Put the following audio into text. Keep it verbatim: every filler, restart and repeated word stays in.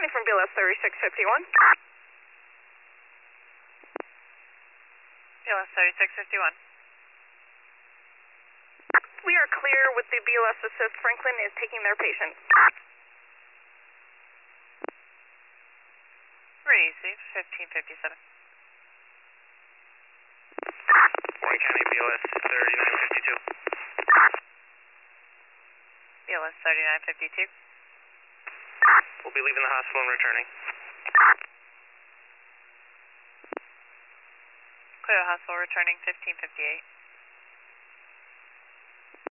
County from B L S thirty-six fifty-one. B L S thirty-six fifty-one. We are clear with the B L S assist. Franklin is taking their patient. Receive, fifteen fifty-seven. Warren County B L S thirty-nine fifty-two. B L S thirty-nine fifty-two. We'll be leaving the hospital and returning. Clear the hospital, returning fifteen fifty-eight.